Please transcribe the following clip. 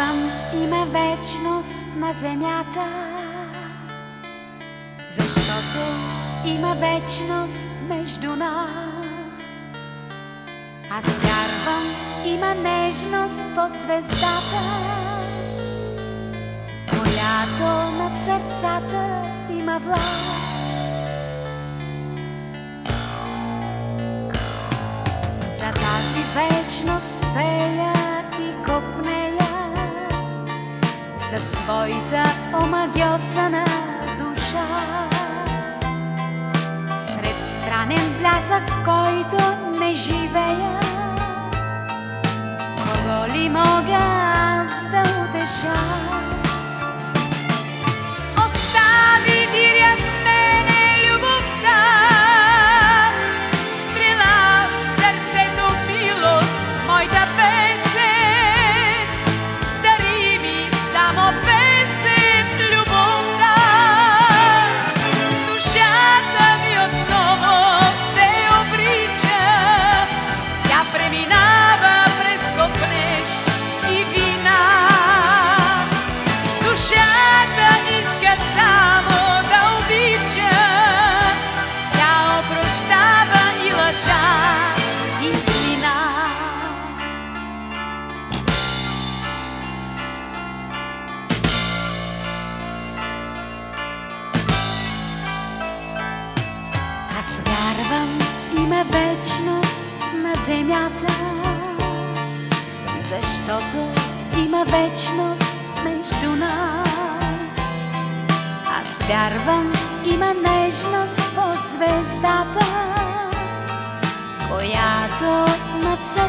вярвам, има вечност на земята, защото има вечност между нас. Аз вярвам, има нежност под звездата, която над сърцата има власт. За тази вечност пея и копнея със своята омагьосана душа. Сред странен блясък, в който не живея, кого ли мога аз да утеша? Остави диря в мене любовта, стрела в сърцето милост, моята песен. Дари ми само песен в любовта. Душата ми отново се обрича, тя преминава през копнеж и вина. Душата иска само да обича, тя опрощава и лъжа и злина. Аз вярвам, има вечност на земята, защото има вечност между нас. Аз вярвам, има нежност под звездата, която над